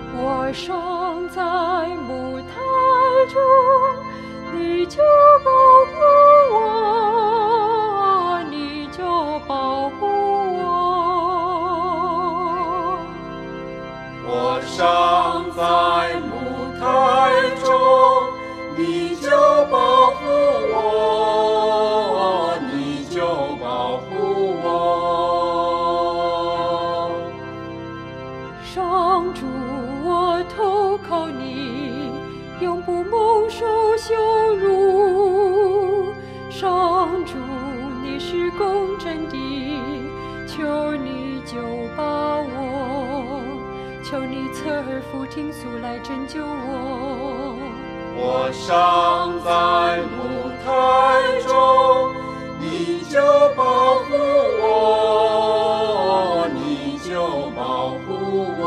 我尚在母胎中，你就保护我，你就保护我。 我尚在母胎中，你就保护我，你就保护我。 上主，我投靠你，永不蒙受羞辱。上主，你是公正的，求你救把我，求你侧耳俯听诉来拯救我。 我尚在母胎中，你就保护我，你就保护我。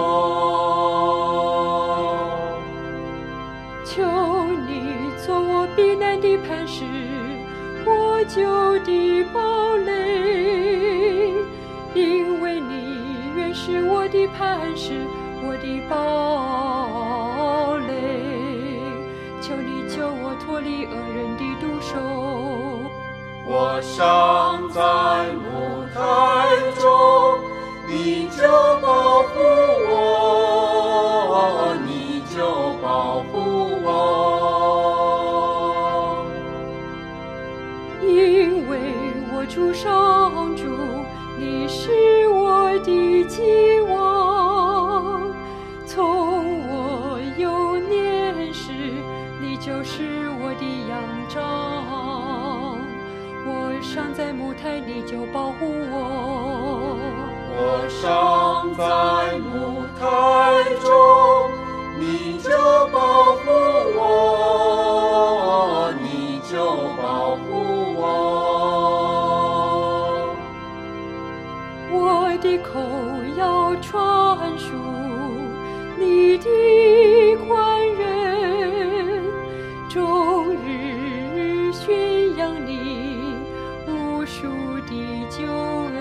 求你做我避难的磐石，我救的堡垒，因为你原是我的磐石，我的堡垒。求你救我脱离恶人的毒手。 我尚在母胎中，你就保护我，你就保护我。 因为我主上主，你是我的寄望，从我幼年时，你就是我的仰仗。我尚在母胎，你就保护我。 我尚在母胎中，你就保护我，你就保护我。 我的口要传述你的宽仁，终日宣扬你无数的救恩。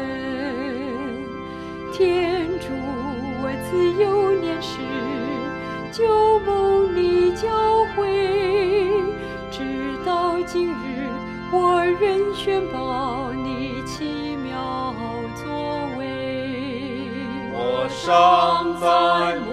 天主，我自幼年时就蒙你教诲，直到今日，我仍宣报你奇妙作为。 我尚在母